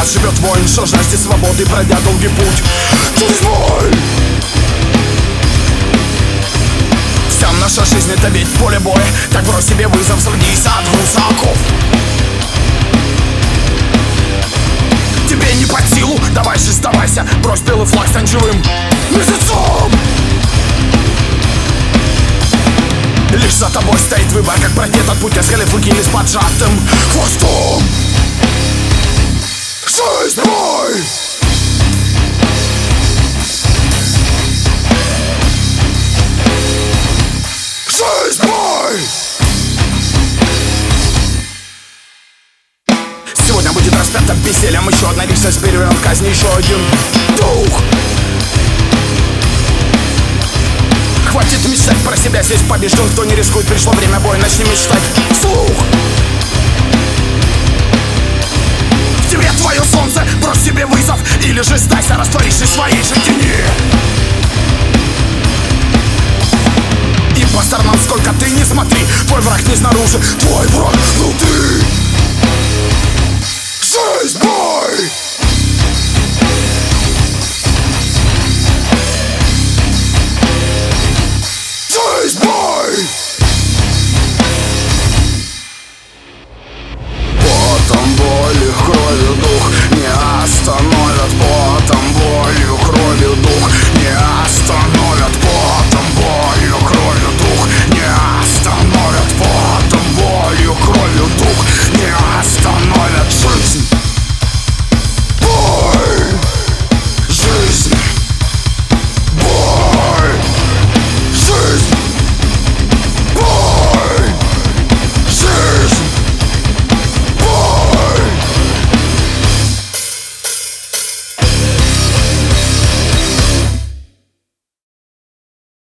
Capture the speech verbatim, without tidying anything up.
нас живет воин, что жаждет свободы, пройдя долгий путь через боль. Вся наша жизнь — это ведь поле боя. Так брось себе вызов, сродись от груза оков. Тебе не под силу, давай же сдавайся. Брось белый флаг, стань живым мертвецом. Лишь за тобой стоит выбор, как пройти этот путь, оскалив клыки или с поджатым хвостом. Жизнь мой! Жизнь мой! Сегодня будет распято бездельем. Еще одна личность перевернет казни, еще один дух. Хватит мечтать про себя, здесь побежден, кто не рискует. Пришло время боя, начни мечтать вслух. В тебе твое солнце, брось себе вызов. Или же сдайся, растворившись в своей же тени. И по сторонам сколько ты не смотри, твой враг не снаружи, твой враг внутри. Жизнь мой! Жизнь мой! Потом боли